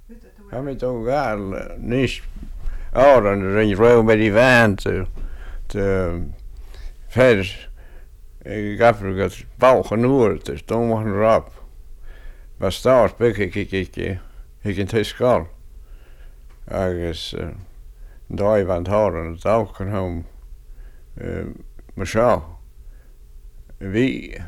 Ja, men då gal nyss åren ring röv med i vän till färs gaffrugat bauchen uurtes, då var han rap. Var start bygge ik in tyskal. Agus då I vant haren då kan han masha. Vi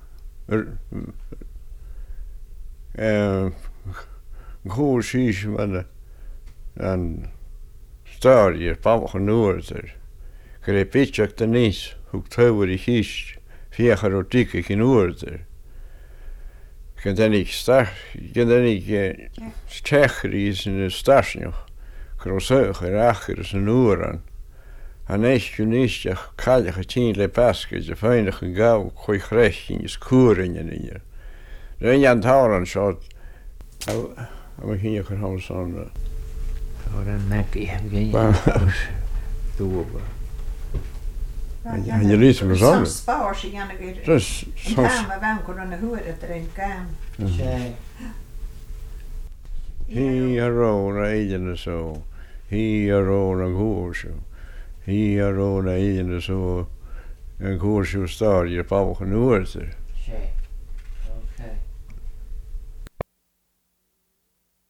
god sys men en större bauchen uurtes. Krepitjak den is, huk töver I hist, fjechar och dyk in uurtes. Kan den ik stecher I sin stasjon. Krosøger acher sin uren. Han nicht ja kallige tinle paske, je feinige gau, gooi greching is koeren in hier. Den Jan Tauran shot. Maar ging je gewoon zo'n Orang näki tuoba. Ja, je liet me zo. Som spars igen och Dus kan med vem kunde den huvudet den kan. Hierona egen så. Hierona gorso. Hierona egen så. En gorso stadie på genoorter.